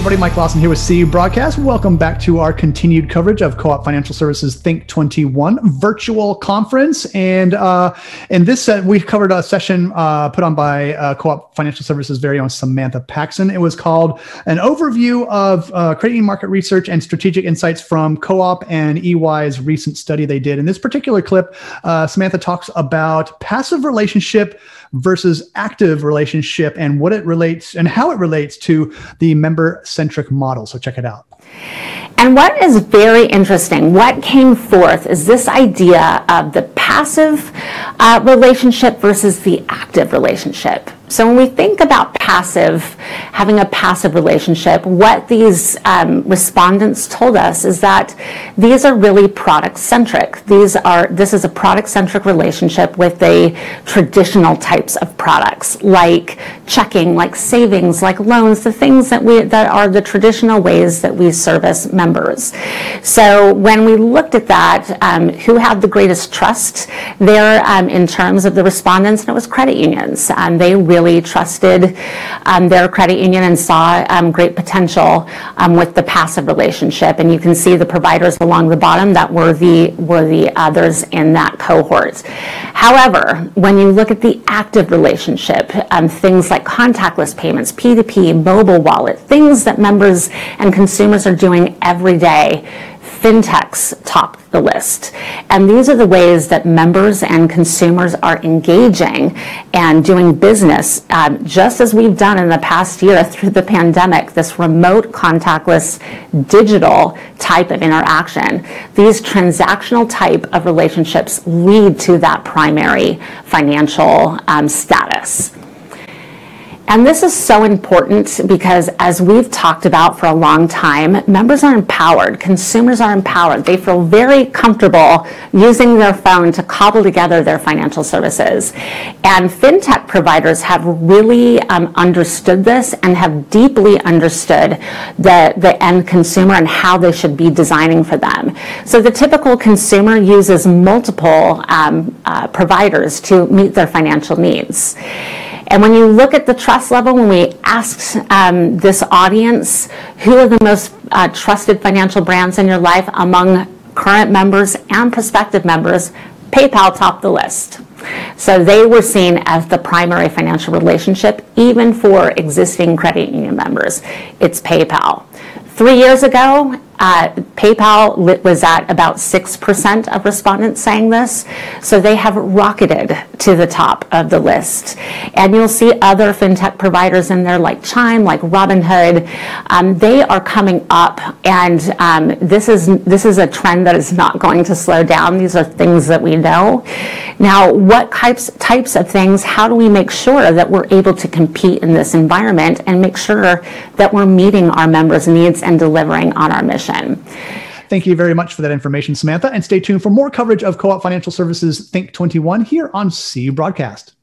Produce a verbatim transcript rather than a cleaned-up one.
everybody, Mike Lawson here with C U Broadcast. Welcome back to our continued coverage of Co-op Financial Services Think twenty-one virtual conference. And uh, in this set, we've covered a session uh, put on by uh, Co-op Financial Services' very own Samantha Paxson. It was called An Overview of uh, Credit Union Market Research and Strategic Insights from Co-op and E Y's recent study they did. In this particular clip, uh, Samantha talks about passive relationship versus active relationship and what it relates and how it relates to the member-centric model. So check it out. And what is very interesting, what came forth is this idea of the passive uh, relationship versus the active relationship. So when we think about passive, having a passive relationship, what these um, respondents told us is that these are really product-centric. These are, this is a product-centric relationship with a traditional types of products, like checking, like savings, like loans, the things that we that are the traditional ways that we service members. So when we looked at that, um, who had the greatest trust there um, in terms of the respondents, and it was credit unions. Um, they really trusted um, their credit union and saw um, great potential um, with the passive relationship. And you can see the providers along the bottom that were the were the others in that cohort. However, when you look at the active relationship, um, things like contactless payments, P two P, mobile wallet, things that members and consumers are doing every day, fintechs top the list. And these are the ways that members and consumers are engaging and doing business, um, just as we've done in the past year through the pandemic, this remote, contactless, digital type of interaction. These transactional type of relationships lead to that primary financial um, status. And this is so important because, as we've talked about for a long time, members are empowered, consumers are empowered. They feel very comfortable using their phone to cobble together their financial services. And fintech providers have really um, understood this and have deeply understood the, the end consumer and how they should be designing for them. So the typical consumer uses multiple um, uh, providers to meet their financial needs. And when you look at the trust level, when we asked um, this audience, who are the most uh, trusted financial brands in your life among current members and prospective members, PayPal topped the list. So they were seen as the primary financial relationship, even for existing credit union members. It's PayPal. Three years ago, uh, PayPal was at about six percent of respondents saying this. So they have rocketed to the top of the list. And you'll see other fintech providers in there like Chime, like Robinhood. Um, they are coming up, and um, this is this is a trend that is not going to slow down. These are things that we know. Now, what types, types of things, how do we make sure that we're able to compete in this environment and make sure that we're meeting our members' needs and delivering on our mission? Thank you very much for that information, Samantha, and stay tuned for more coverage of Co-op Financial Services Think twenty-one here on C U Broadcast.